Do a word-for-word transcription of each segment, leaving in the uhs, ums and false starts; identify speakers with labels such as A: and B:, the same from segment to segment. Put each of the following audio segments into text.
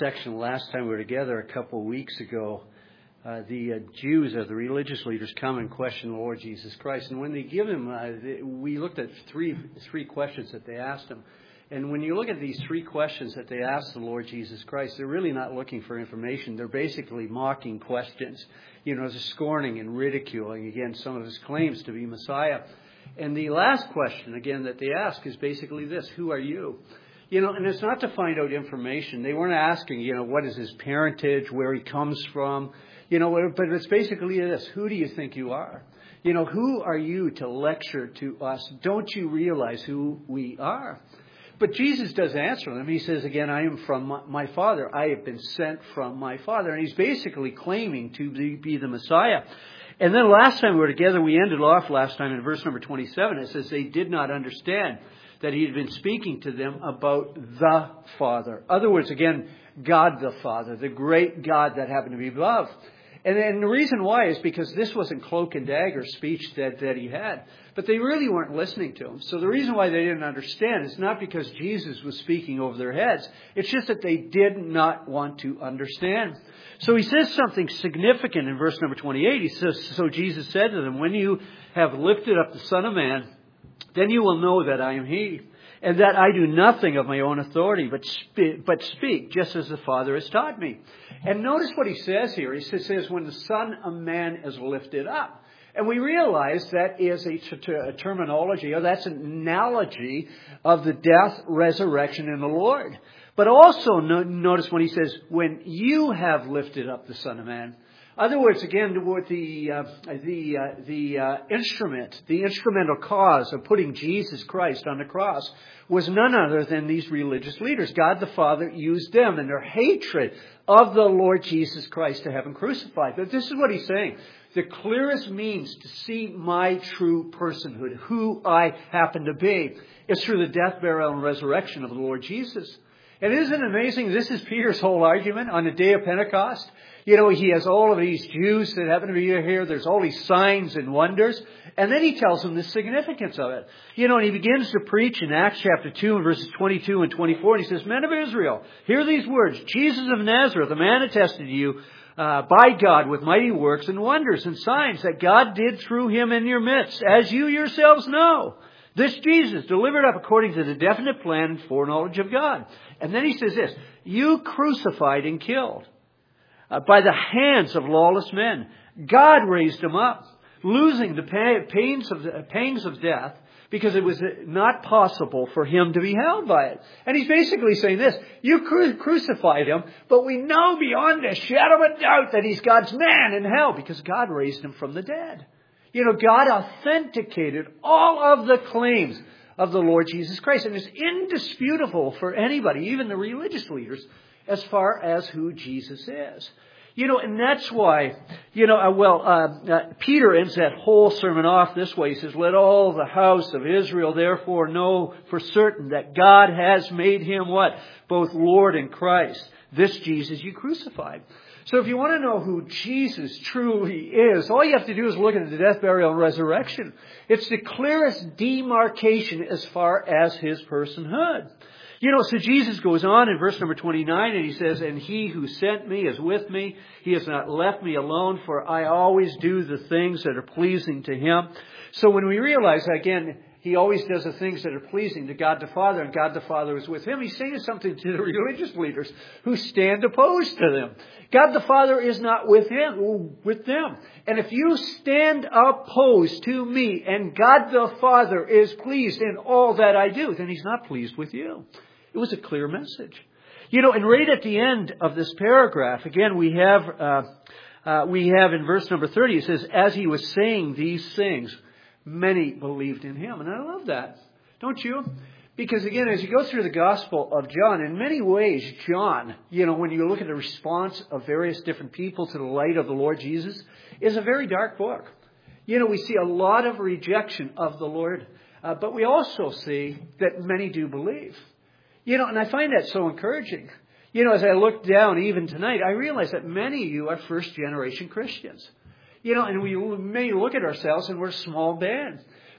A: section last time we were together a couple of weeks ago. Uh, the uh, Jews or the religious leaders come and question the Lord Jesus Christ. And when they give him, uh, they, we looked at three three questions that they asked him. And when you look at these three questions that they asked the Lord Jesus Christ, they're really not looking for information. They're basically mocking questions, you know, scorning and ridiculing, again, some of his claims to be Messiah. And the last question, again, that they ask is basically this: who are you? You know, and it's not to find out information. They weren't asking, you know, what is his parentage, where he comes from, you know, but it's basically this: who do you think you are? You know, who are you to lecture to us? Don't you realize who we are? But Jesus does answer them. He says, again, I am from my Father. I have been sent from my Father. And he's basically claiming to be the Messiah. And then last time we were together, we ended off last time in verse number twenty-seven. It says they did not understand that he had been speaking to them about the Father. In other words, again, God the Father, the great God that happened to be above. And, and the reason why is because this wasn't cloak and dagger speech that, that he had. But they really weren't listening to him. So the reason why they didn't understand is not because Jesus was speaking over their heads. It's just that they did not want to understand. So he says something significant in verse number twenty-eight. He says, so Jesus said to them, when you have lifted up the Son of Man, then you will know that I am he, and that I do nothing of my own authority, but speak, but speak just as the Father has taught me. And notice what he says here. He says, when the Son of Man is lifted up. And we realize that is a, a terminology, or that's an analogy of the death, resurrection in the Lord. But also no, notice when he says, when you have lifted up the Son of Man. In other words, again, with the uh, the uh, the uh, instrument, the instrumental cause of putting Jesus Christ on the cross was none other than these religious leaders. God the Father used them in their hatred of the Lord Jesus Christ to have him crucified. But this is what he's saying. The clearest means to see my true personhood, who I happen to be, is through the death, burial, and resurrection of the Lord Jesus. And isn't it amazing? This is Peter's whole argument on the day of Pentecost. You know, he has all of these Jews that happen to be here. There's all these signs and wonders. And then he tells them the significance of it. You know, and he begins to preach in Acts chapter two and verses twenty-two and twenty-four. And he says, men of Israel, hear these words. Jesus of Nazareth, a man attested to you uh, by God with mighty works and wonders and signs that God did through him in your midst, as you yourselves know. This Jesus delivered up according to the definite plan and foreknowledge of God. And then he says this: you crucified and killed uh, by the hands of lawless men. God raised him up, losing the pains of the pangs of death, because it was not possible for him to be held by it. And he's basically saying this: you cru- crucified him, but we know beyond a shadow of a doubt that he's God's man in hell, because God raised him from the dead. You know, God authenticated all of the claims of the Lord Jesus Christ. And it's indisputable for anybody, even the religious leaders, as far as who Jesus is. You know, and that's why, you know, uh, well, uh, uh, Peter ends that whole sermon off this way. He says, let all the house of Israel therefore know for certain that God has made him what? Both Lord and Christ. This Jesus you crucified. So if you want to know who Jesus truly is, all you have to do is look at the death, burial, and resurrection. It's the clearest demarcation as far as his personhood. You know, so Jesus goes on in verse number twenty-nine, and he says, and he who sent me is with me. He has not left me alone, for I always do the things that are pleasing to him. So when we realize, again, he always does the things that are pleasing to God the Father, and God the Father is with him, he's saying something to the religious leaders who stand opposed to them. God the Father is not with him, with them. And if you stand opposed to me and God the Father is pleased in all that I do, then he's not pleased with you. It was a clear message. You know, and right at the end of this paragraph, again, we have, uh, uh, we have in verse number thirty, it says, as he was saying these things, many believed in him. And I love that. Don't you? Because again, as you go through the Gospel of John, in many ways, John, you know, when you look at the response of various different people to the light of the Lord Jesus, is a very dark book. You know, we see a lot of rejection of the Lord, uh, but we also see that many do believe. You know, and I find that so encouraging. You know, as I look down even tonight, I realize that many of you are first generation Christians. You know, and we may look at ourselves and we're a small band.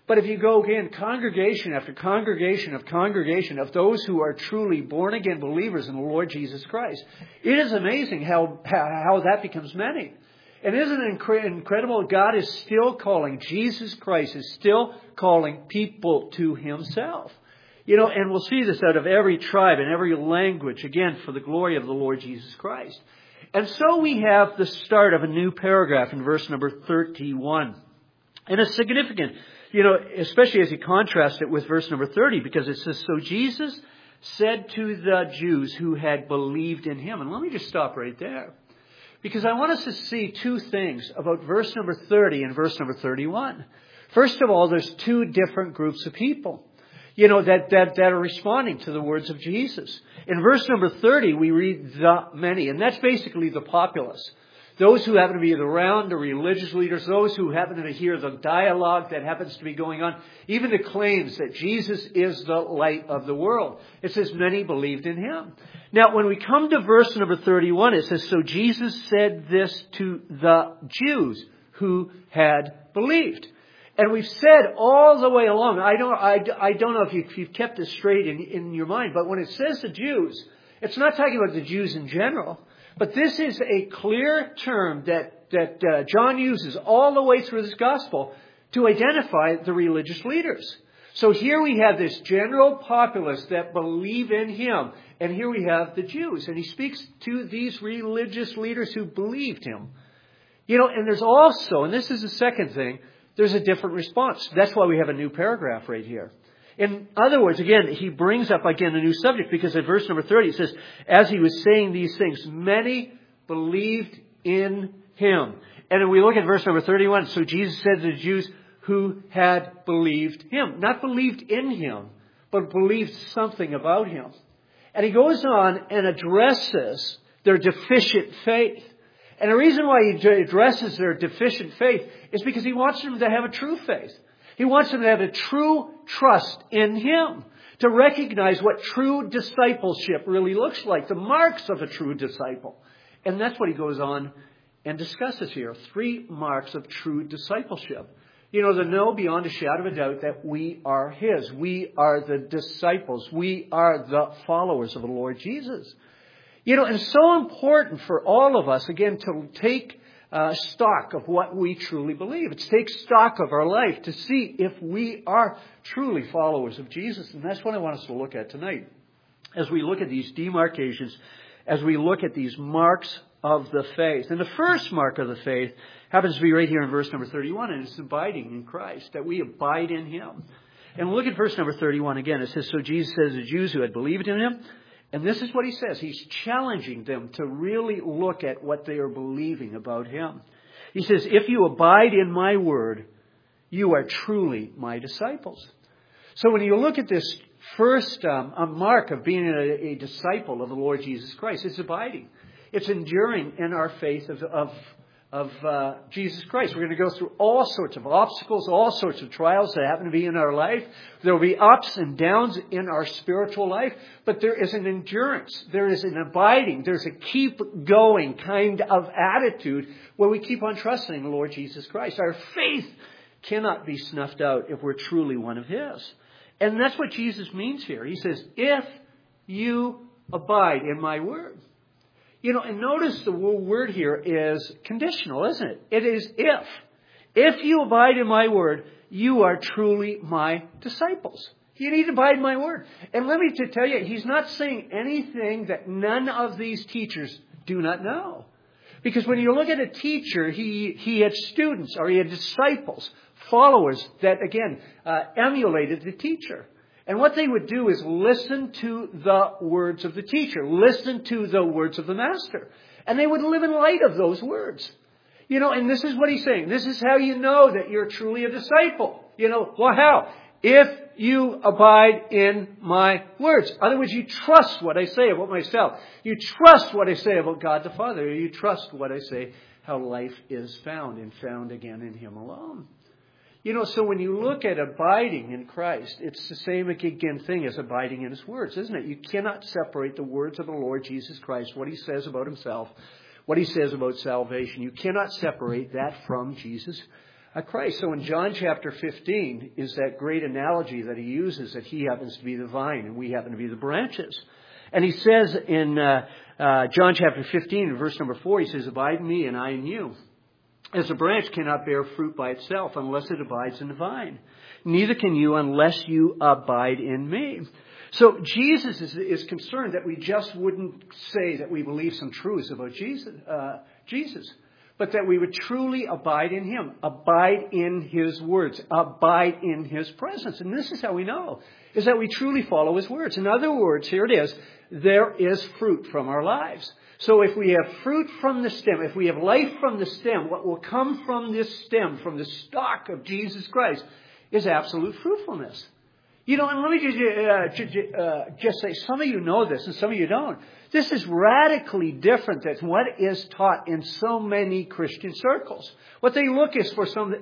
A: But if you go again, congregation after congregation of congregation of those who are truly born again believers in the Lord Jesus Christ, it is amazing how, how, how that becomes many. And isn't it incre- incredible? God is still calling, Jesus Christ is still calling people to Himself. You know, and we'll see this out of every tribe and every language, again, for the glory of the Lord Jesus Christ. And so we have the start of a new paragraph in verse number thirty-one. And it's significant, you know, especially as you contrast it with verse number thirty, because it says, so Jesus said to the Jews who had believed in Him. And let me just stop right there. Because I want us to see two things about verse number thirty and verse number thirty-one. First of all, there's two different groups of people, you know, that, that, that are responding to the words of Jesus. In verse number thirty, we read the many, and that's basically the populace. Those who happen to be around the religious leaders, those who happen to hear the dialogue that happens to be going on, even the claims that Jesus is the light of the world. It says many believed in Him. Now, when we come to verse number thirty-one, it says, so Jesus said this to the Jews who had believed. And we've said all the way along, I don't, I, I don't know if, you, if you've kept this straight in, in your mind, but when it says the Jews, it's not talking about the Jews in general. But this is a clear term that, that uh, John uses all the way through this gospel to identify the religious leaders. So here we have this general populace that believe in Him. And here we have the Jews. And He speaks to these religious leaders who believed Him. You know, and there's also, and this is the second thing, there's a different response. That's why we have a new paragraph right here. In other words, again, he brings up again a new subject, because in verse number thirty it says, as he was saying these things, many believed in Him. And then we look at verse number thirty-one. So Jesus said to the Jews who had believed Him. Not believed in Him, but believed something about Him. And he goes on and addresses their deficient faith. And the reason why he addresses their deficient faith is because he wants them to have a true faith. He wants them to have a true trust in Him, to recognize what true discipleship really looks like, the marks of a true disciple. And that's what he goes on and discusses here. Three marks of true discipleship. You know, to know beyond a shadow of a doubt that we are His. We are the disciples. We are the followers of the Lord Jesus. You know, and it's so important for all of us, again, to take Uh, stock of what we truly believe. It's take stock of our life to see if we are truly followers of Jesus. And that's what I want us to look at tonight. As we look at these demarcations, as we look at these marks of the faith. And the first mark of the faith happens to be right here in verse number thirty-one, and it's abiding in Christ, that we abide in Him. And look at verse number thirty-one again. It says, so Jesus says to the Jews who had believed in Him. And this is what he says. He's challenging them to really look at what they are believing about Him. He says, if you abide in my word, you are truly my disciples. So when you look at this first um, a mark of being a, a disciple of the Lord Jesus Christ, it's abiding. It's enduring in our faith of, of, of uh, Jesus Christ. We're going to go through all sorts of obstacles, all sorts of trials that happen to be in our life. There will be ups and downs in our spiritual life, but there is an endurance. There is an abiding. There's a keep going kind of attitude where we keep on trusting the Lord Jesus Christ. Our faith cannot be snuffed out if we're truly one of His. And that's what Jesus means here. He says, if you abide in my word. You know, and notice the word here is conditional, isn't it? It is if. If you abide in my word, you are truly my disciples. You need to abide in my word. And let me tell you, he's not saying anything that none of these teachers do not know. Because when you look at a teacher, he, he had students or he had disciples, followers that, again, uh, emulated the teacher. And what they would do is listen to the words of the teacher, listen to the words of the master. And they would live in light of those words. You know, and this is what he's saying. This is how you know that you're truly a disciple. You know, well, how? If you abide in my words. In other words, you trust what I say about myself. You trust what I say about God the Father. You trust what I say, how life is found and found again in Him alone. You know, so when you look at abiding in Christ, it's the same again thing as abiding in His words, isn't it? You cannot separate the words of the Lord Jesus Christ, what He says about Himself, what He says about salvation. You cannot separate that from Jesus' uh, Christ. So in John chapter fifteen is that great analogy that he uses, that he happens to be the vine and we happen to be the branches. And he says in uh, uh, John chapter fifteen, verse number four, he says, "Abide in me and I in you. As a branch cannot bear fruit by itself unless it abides in the vine. Neither can you unless you abide in me." So Jesus is, is concerned that we just wouldn't say that we believe some truths about Jesus, uh, Jesus, but that we would truly abide in him, abide in his words, abide in his presence. And this is how we know, is that we truly follow his words. In other words, here it is, there is fruit from our lives. So if we have fruit from the stem, if we have life from the stem, what will come from this stem, from the stalk of Jesus Christ, is absolute fruitfulness. You know, and let me just, uh, uh, just say, some of you know this and some of you don't. This is radically different than what is taught in so many Christian circles. What they look is for some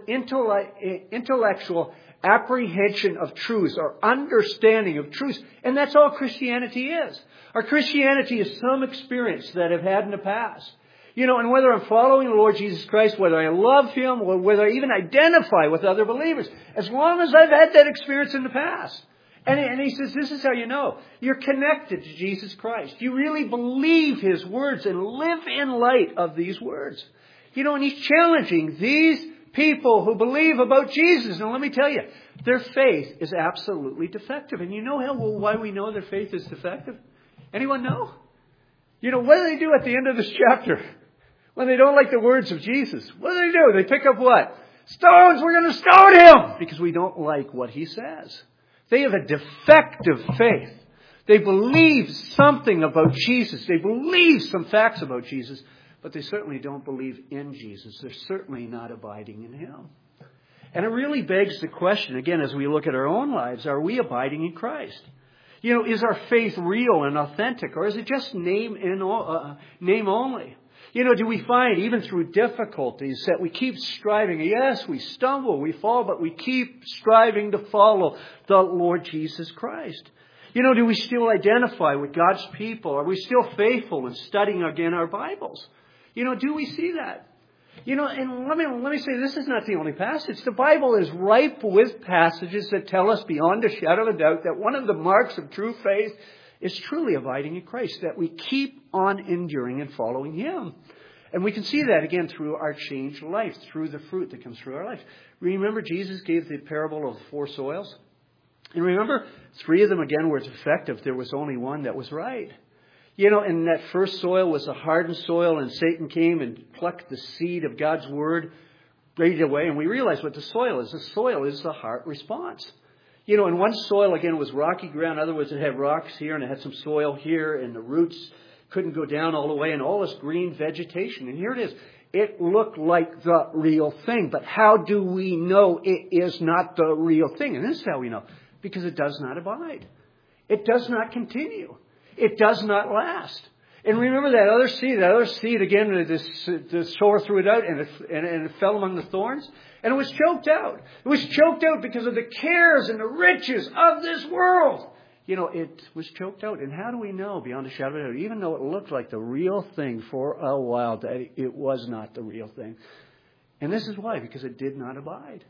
A: intellectual apprehension of truths or understanding of truths. And that's all Christianity is. Our Christianity is some experience that I've had in the past. You know, and whether I'm following the Lord Jesus Christ, whether I love him, or whether I even identify with other believers, as long as I've had that experience in the past. And, and he says, this is how you know. You're connected to Jesus Christ. You really believe his words and live in light of these words. You know, and he's challenging these people who believe about Jesus. Now, let me tell you, their faith is absolutely defective. And you know how well, why we know their faith is defective? Anyone know? You know, what do they do at the end of this chapter? When they don't like the words of Jesus, what do they do? They pick up what? Stones, we're going to stone him! Because we don't like what he says. They have a defective faith. They believe something about Jesus. They believe some facts about Jesus. But they certainly don't believe in Jesus. They're certainly not abiding in him. And it really begs the question, again, as we look at our own lives, are we abiding in Christ? You know, is our faith real and authentic? Or is it just name, in, uh, name only? You know, do we find, even through difficulties, that we keep striving? Yes, we stumble, we fall, but we keep striving to follow the Lord Jesus Christ. You know, do we still identify with God's people? Are we still faithful in studying again our Bibles? You know, do we see that? You know, and let me, let me say, this is not the only passage. The Bible is ripe with passages that tell us beyond a shadow of a doubt that one of the marks of true faith is truly abiding in Christ, that we keep on enduring and following him. And we can see that again through our changed life, through the fruit that comes through our life. Remember, Jesus gave the parable of the four soils? And remember, three of them again were defective. There was only one that was right. You know, and that first soil was a hardened soil, and Satan came and plucked the seed of God's word right away. And we realize what the soil is. The soil is the heart response. You know, and one soil, again, was rocky ground. In other words, it had rocks here and it had some soil here, and the roots couldn't go down all the way, and all this green vegetation. And here it is. It looked like the real thing. But how do we know it is not the real thing? And this is how we know. Because it does not abide. It does not continue. It does not last. And remember that other seed, that other seed, again, this, the sower threw it out, and it, and, and it fell among the thorns. And it was choked out. It was choked out because of the cares and the riches of this world. You know, it was choked out. And how do we know beyond a shadow of a doubt, even though it looked like the real thing for a while, that it was not the real thing? And this is why, because it did not abide.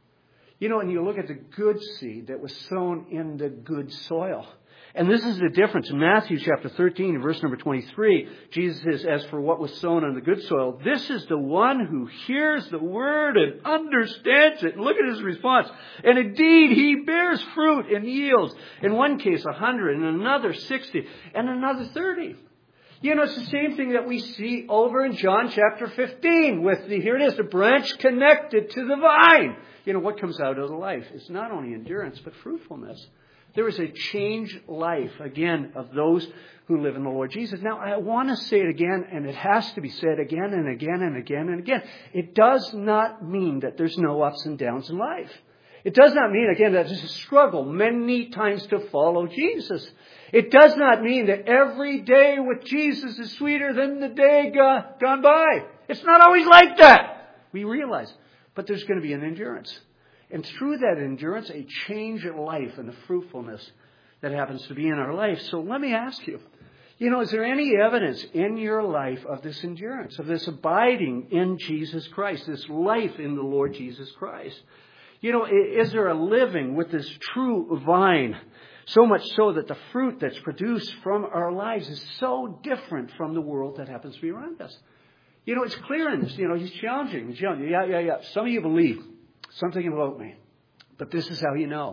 A: You know, and you look at the good seed that was sown in the good soil. And this is the difference. In Matthew chapter thirteen, verse number twenty-three, Jesus says, as for what was sown on the good soil, this is the one who hears the word and understands it. And look at his response. And indeed, he bears fruit and yields. In one case, a hundred, in another sixty, and another thirty. You know, it's the same thing that we see over in John chapter fifteen with the, here it is, the branch connected to the vine. You know, what comes out of the life? It's not only endurance, but fruitfulness. There is a changed life, again, of those who live in the Lord Jesus. Now, I want to say it again, and it has to be said again and again and again and again. It does not mean that there's no ups and downs in life. It does not mean, again, that there's a struggle many times to follow Jesus. It does not mean that every day with Jesus is sweeter than the day gone by. It's not always like that. We realize. But there's going to be an endurance. And through that endurance, a change in life and the fruitfulness that happens to be in our life. So let me ask you, You know, is there any evidence in your life of this endurance, of this abiding in Jesus Christ, this life in the Lord Jesus Christ? You know, is there a living with this true vine? So much so that the fruit that's produced from our lives is so different from the world that happens to be around us. You know, it's clear in this. You know, he's challenging. He's challenging. Yeah, yeah, yeah. Some of you believe something about me. But this is how you know.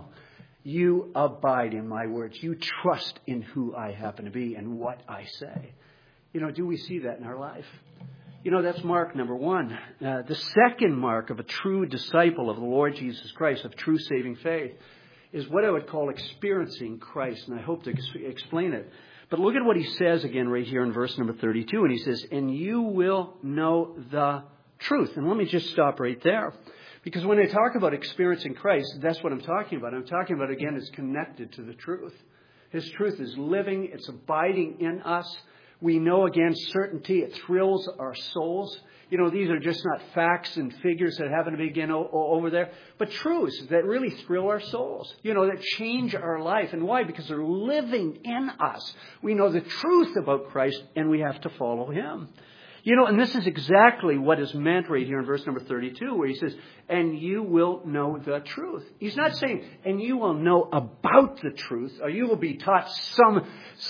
A: You abide in my words. You trust in who I happen to be and what I say. You know, do we see that in our life? You know, that's mark number one. Uh, the second mark of a true disciple of the Lord Jesus Christ, of true saving faith, is what I would call experiencing Christ. And I hope to ex- explain it. But look at what he says again right here in verse number thirty-two. And he says, and you will know the truth. And let me just stop right there. Because when I talk about experiencing Christ, that's what I'm talking about. I'm talking about, again, it's connected to the truth. His truth is living. It's abiding in us. We know, again, certainty. It thrills our souls. You know, these are just not facts and figures that happen to be, again, o- over there, but truths that really thrill our souls, you know, that change our life. And why? Because they're living in us. We know the truth about Christ, and we have to follow him. You know, and this is exactly what is meant right here in verse number thirty-two, where he says, and you will know the truth. He's not saying, and you will know about the truth, or you will be taught some,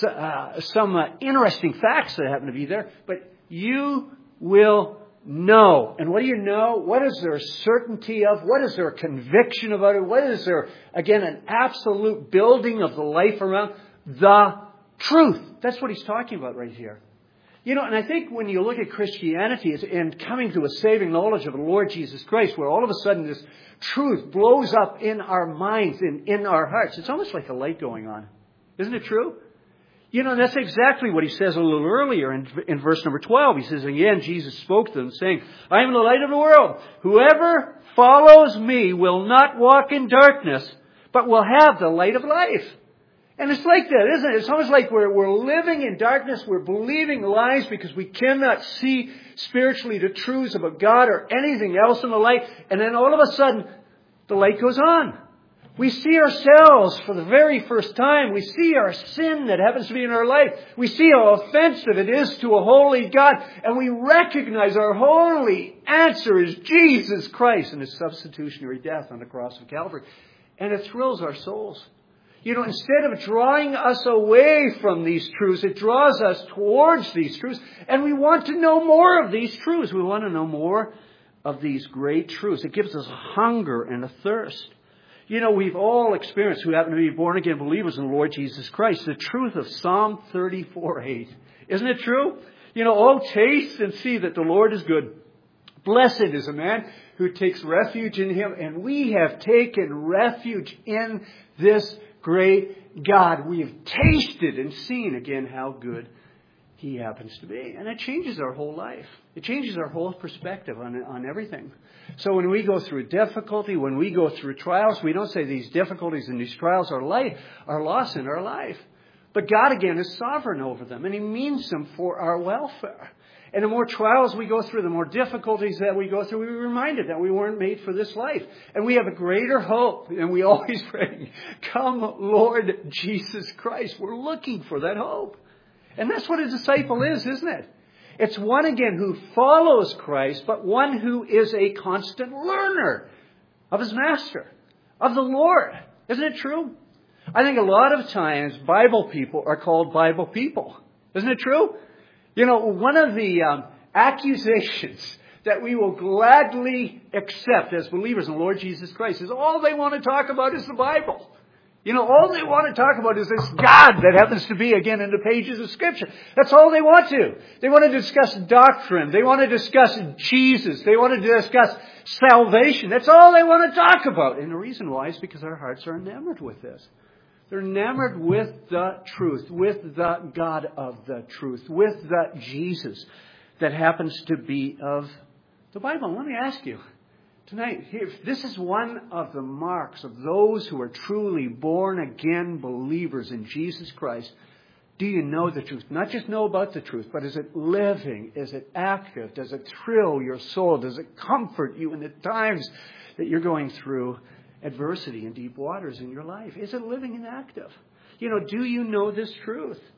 A: uh, some uh, interesting facts that happen to be there, but you will know. And what do you know? What is there certainty of? What is there conviction about it? What is there, again, an absolute building of the life around? The truth. That's what he's talking about right here. You know, and I think when you look at Christianity and coming to a saving knowledge of the Lord Jesus Christ, where all of a sudden this truth blows up in our minds and in our hearts, it's almost like a light going on. Isn't it true? You know, that's exactly what he says a little earlier in, in verse number twelve. He says, again, Jesus spoke to them saying, I am the light of the world. Whoever follows me will not walk in darkness, but will have the light of life. And it's like that, isn't it? It's almost like we're, we're living in darkness. We're believing lies because we cannot see spiritually the truths about God or anything else in the light. And then all of a sudden, the light goes on. We see ourselves for the very first time. We see our sin that happens to be in our life. We see how offensive it is to a holy God. And we recognize our only answer is Jesus Christ and his substitutionary death on the cross of Calvary. And it thrills our souls. You know, instead of drawing us away from these truths, it draws us towards these truths. And we want to know more of these truths. We want to know more of these great truths. It gives us a hunger and a thirst. You know, we've all experienced, who happen to be born-again believers in the Lord Jesus Christ, the truth of Psalm thirty-four eight. Isn't it true? You know, oh, taste and see that the Lord is good. Blessed is a man who takes refuge in him. And we have taken refuge in this great God. We have tasted and seen again how good he happens to be. And it changes our whole life. It changes our whole perspective on, on everything. So when we go through difficulty, when we go through trials, we don't say these difficulties and these trials are life, are loss in our life. But God, again, is sovereign over them. And he means them for our welfare. And the more trials we go through, the more difficulties that we go through, we're reminded that we weren't made for this life. And we have a greater hope. And we always pray, come, Lord Jesus Christ. We're looking for that hope. And that's what a disciple is, isn't it? It's one, again, who follows Christ, but one who is a constant learner of his master, of the Lord. Isn't it true? I think a lot of times Bible people are called Bible people. Isn't it true? You know, one of the um, accusations that we will gladly accept as believers in the Lord Jesus Christ is all they want to talk about is the Bible. You know, all they want to talk about is this God that happens to be, again, in the pages of Scripture. That's all they want to. They want to discuss doctrine. They want to discuss Jesus. They want to discuss salvation. That's all they want to talk about. And the reason why is because our hearts are enamored with this. They're enamored with the truth, with the God of the truth, with the Jesus that happens to be of the Bible. Let me ask you tonight, if this is one of the marks of those who are truly born again believers in Jesus Christ, do you know the truth? Not just know about the truth, but is it living? Is it active? Does it thrill your soul? Does it comfort you in the times that you're going through adversity and deep waters in your life? Is it living and active? You know, do you know this truth?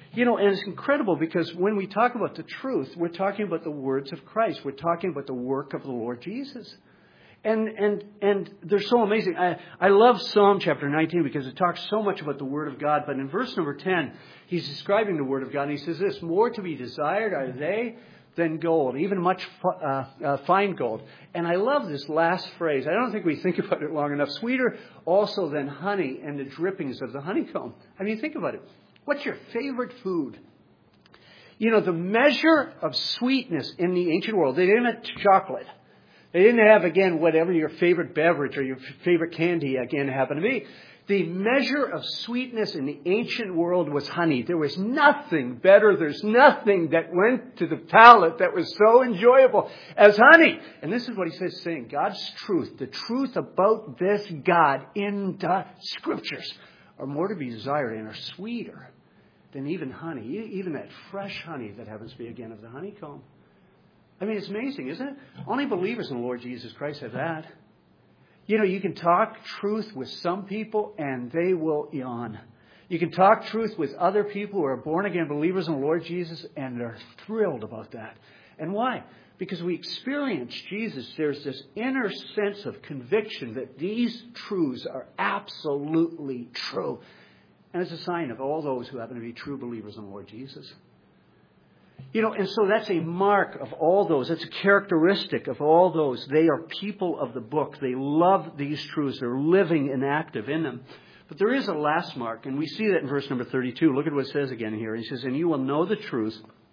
A: You know, and it's incredible because when we talk about the truth, we're talking about the words of Christ. We're talking about the work of the Lord Jesus. And and and they're so amazing. I, I love Psalm chapter nineteen because it talks so much about the Word of God. But in verse number ten, he's describing the Word of God. And he says this, more to be desired are they than gold, even much uh, uh, fine gold. And I love this last phrase. I don't think we think about it long enough. Sweeter also than honey and the drippings of the honeycomb. I mean, think about it. What's your favorite food? You know, the measure of sweetness in the ancient world, they didn't have chocolate. They didn't have, again, whatever your favorite beverage or your favorite candy, again, happened to be. The measure of sweetness in the ancient world was honey. There was nothing better. There's nothing that went to the palate that was so enjoyable as honey. And this is what he says, saying, God's truth, the truth about this God in the Scriptures are more to be desired and are sweeter than even honey, even that fresh honey that happens to be, again, of the honeycomb. I mean, it's amazing, isn't it? Only believers in the Lord Jesus Christ have that. You know, you can talk truth with some people and they will yawn. You can talk truth with other people who are born-again believers in the Lord Jesus and they're thrilled about that. And why? Because we experience Jesus. There's this inner sense of conviction that these truths are absolutely true. And it's a sign of all those who happen to be true believers in the Lord Jesus. You know, and so that's a mark of all those. That's a characteristic of all those. They are people of the book. They love these truths. They're living and active in them. But there is a last mark, and we see that in verse number thirty-two. Look at what it says again here. He says, and you will know the truth,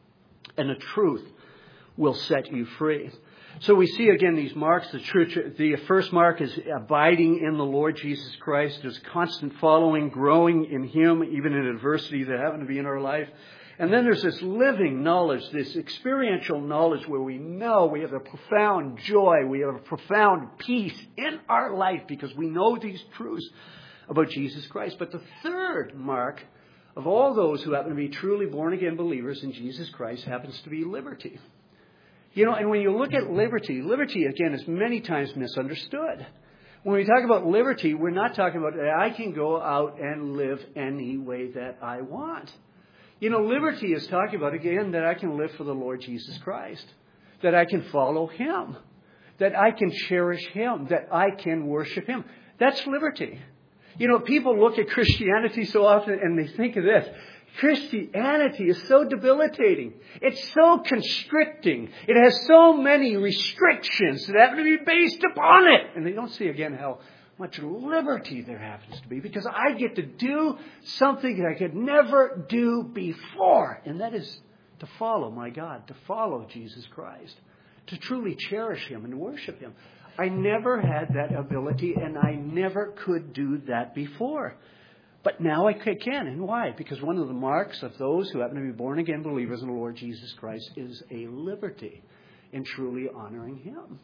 A: and the truth will set you free. So we see again these marks. The, church, the first mark is abiding in the Lord Jesus Christ. There's constant following, growing in Him, even in adversity that happen to be in our life. And then there's this living knowledge, this experiential knowledge where we know we have a profound joy, we have a profound peace in our life because we know these truths about Jesus Christ. But the third mark of all those who happen to be truly born-again believers in Jesus Christ happens to be liberty. You know, and when you look at liberty, liberty, again, is many times misunderstood. When we talk about liberty, we're not talking about that I can go out and live any way that I want. You know, liberty is talking about, again, that I can live for the Lord Jesus Christ, that I can follow Him, that I can cherish Him, that I can worship Him. That's liberty. You know, people look at Christianity so often and they think of this. Christianity is so debilitating. It's so constricting. It has so many restrictions that have to be based upon it. And they don't see, again, how much liberty there happens to be because I get to do something that I could never do before. And that is to follow my God, to follow Jesus Christ, to truly cherish Him and worship Him. I never had that ability and I never could do that before. But now I can. And why? Because one of the marks of those who happen to be born again believers in the Lord Jesus Christ is a liberty in truly honoring Him.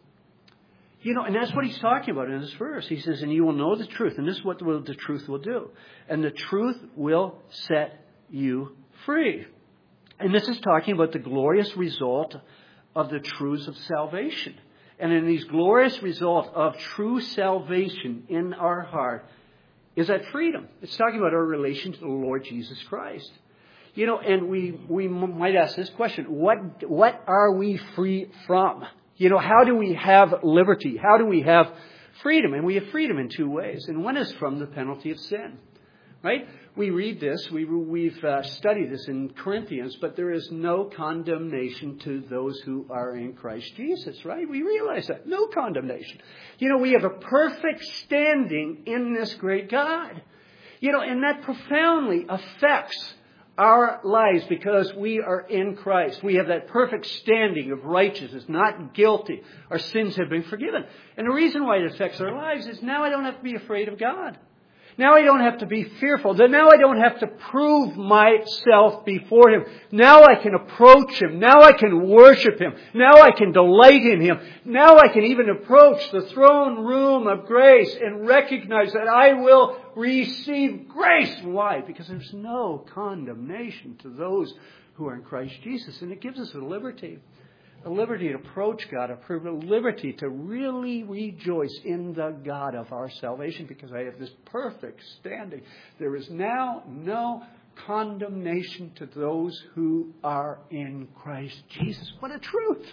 A: You know, and that's what he's talking about in this verse. He says, and you will know the truth. And this is what the truth will do. And the truth will set you free. And this is talking about the glorious result of the truths of salvation. And in these glorious results of true salvation in our heart is that freedom. It's talking about our relation to the Lord Jesus Christ. You know, and we, we might ask this question. What, what are we free from? You know, how do we have liberty? How do we have freedom? And we have freedom in two ways. And one is from the penalty of sin. Right? We read this. We, we've uh, studied this in Corinthians. But there is no condemnation to those who are in Christ Jesus. Right? We realize that. No condemnation. You know, we have a perfect standing in this great God. You know, and that profoundly affects our lives because we are in Christ. We have that perfect standing of righteousness, not guilty. Our sins have been forgiven. And the reason why it affects our lives is now I don't have to be afraid of God. Now I don't have to be fearful. Now I don't have to prove myself before Him. Now I can approach Him. Now I can worship Him. Now I can delight in Him. Now I can even approach the throne room of grace and recognize that I will receive grace. Why? Because there's no condemnation to those who are in Christ Jesus. And it gives us a liberty. A liberty to approach God, a liberty to really rejoice in the God of our salvation because I have this perfect standing. There is now no condemnation to those who are in Christ Jesus. What a truth!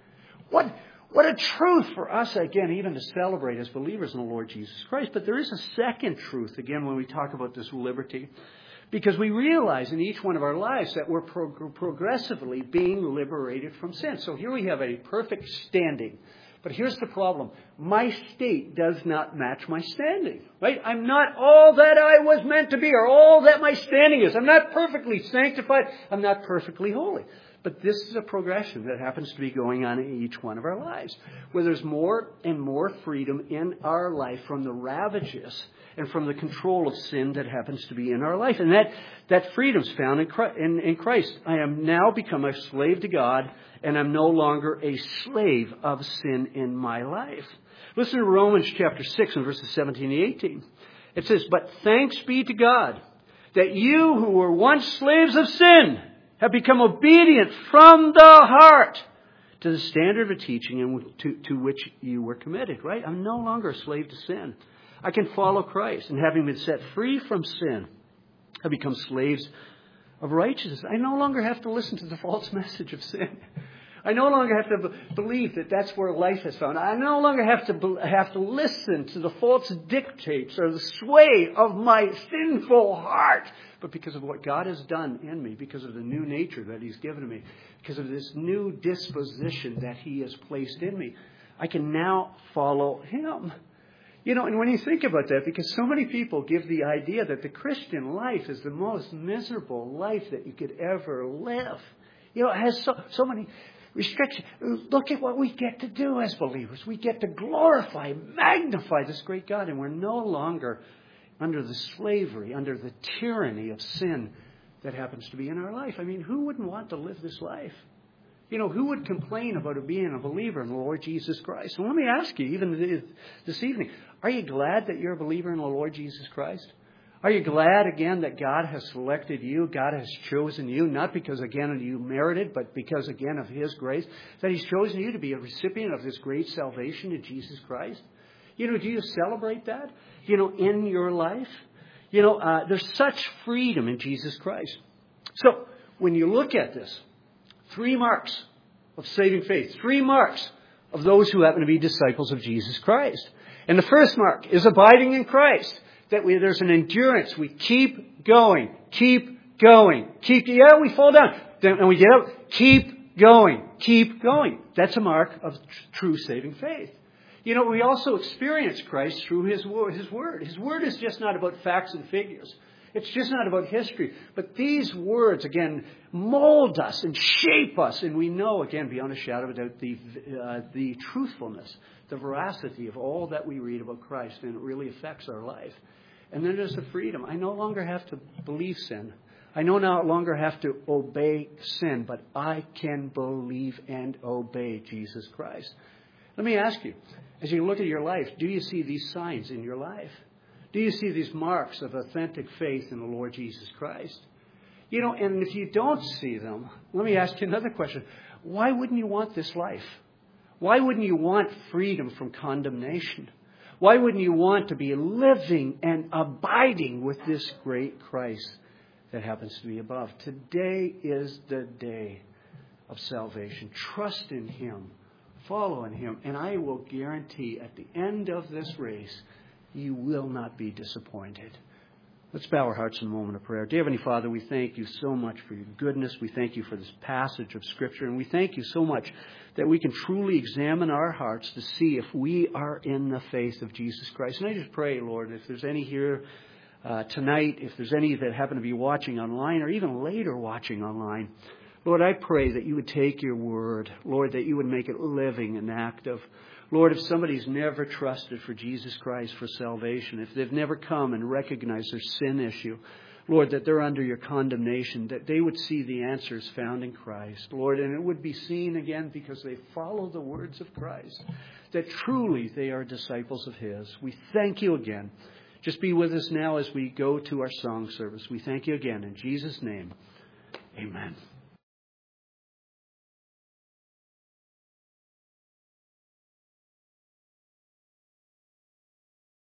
A: What, what a truth for us, again, even to celebrate as believers in the Lord Jesus Christ. But there is a second truth, again, when we talk about this liberty. Because we realize in each one of our lives that we're prog- progressively being liberated from sin. So here we have a perfect standing. But here's the problem. My state does not match my standing. Right? I'm not all that I was meant to be or all that my standing is. I'm not perfectly sanctified. I'm not perfectly holy. But this is a progression that happens to be going on in each one of our lives, where there's more and more freedom in our life from the ravages and from the control of sin that happens to be in our life. And that, that freedom is found in Christ, in, in Christ. I am now become a slave to God, and I'm no longer a slave of sin in my life. Listen to Romans chapter six and verses seventeen and eighteen. It says, "But thanks be to God that you who were once slaves of sin have become obedient from the heart to the standard of teaching and to, to which you were committed." Right? I'm no longer a slave to sin. I can follow Christ, and having been set free from sin, I become slaves of righteousness. I no longer have to listen to the false message of sin. I no longer have to b- believe that that's where life is found. I no longer have to be- have to listen to the false dictates or the sway of my sinful heart. But because of what God has done in me, because of the new nature that He's given me, because of this new disposition that He has placed in me, I can now follow Him. You know, and when you think about that, because so many people give the idea that the Christian life is the most miserable life that you could ever live. You know, it has so, so many restrictions. Look at what we get to do as believers. We get to glorify, magnify this great God, and we're no longer under the slavery, under the tyranny of sin that happens to be in our life. I mean, who wouldn't want to live this life? You know, who would complain about being a believer in the Lord Jesus Christ? And let me ask you, even this evening, are you glad that you're a believer in the Lord Jesus Christ? Are you glad, again, that God has selected you, God has chosen you, not because, again, you merited, but because, again, of His grace, that He's chosen you to be a recipient of this great salvation in Jesus Christ? You know, do you celebrate that, you know, in your life? You know, uh, there's such freedom in Jesus Christ. So, when you look at this, three marks of saving faith, three marks of those who happen to be disciples of Jesus Christ. And the first mark is abiding in Christ. That we, there's an endurance. We keep going, keep going, keep, yeah, we fall down. Then and we get up, keep going, keep going. That's a mark of tr- true saving faith. You know, we also experience Christ through His word. His word. His word is just not about facts and figures. It's just not about history. But these words, again, mold us and shape us. And we know, again, beyond a shadow of a doubt, the, uh, the truthfulness, the veracity of all that we read about Christ. And it really affects our life. And then there's the freedom. I no longer have to believe sin. I no longer have to obey sin. But I can believe and obey Jesus Christ. Let me ask you, as you look at your life, do you see these signs in your life? Do you see these marks of authentic faith in the Lord Jesus Christ? You know, and if you don't see them, let me ask you another question. Why wouldn't you want this life? Why wouldn't you want freedom from condemnation? Why wouldn't you want to be living and abiding with this great Christ that happens to be above? Today is the day of salvation. Trust in Him. Follow in Him. And I will guarantee at the end of this race, you will not be disappointed. Let's bow our hearts in a moment of prayer. Dear Heavenly Father, we thank You so much for Your goodness. We thank You for this passage of Scripture. And we thank You so much that we can truly examine our hearts to see if we are in the faith of Jesus Christ. And I just pray, Lord, if there's any here uh, tonight, if there's any that happen to be watching online or even later watching online, Lord, I pray that You would take Your word, Lord, that You would make it living and active. Lord, if somebody's never trusted for Jesus Christ for salvation, if they've never come and recognized their sin issue, Lord, that they're under Your condemnation, that they would see the answers found in Christ, Lord, and it would be seen again because they follow the words of Christ, that truly they are disciples of His. We thank You again. Just be with us now as we go to our song service. We thank You again. In Jesus' name, amen.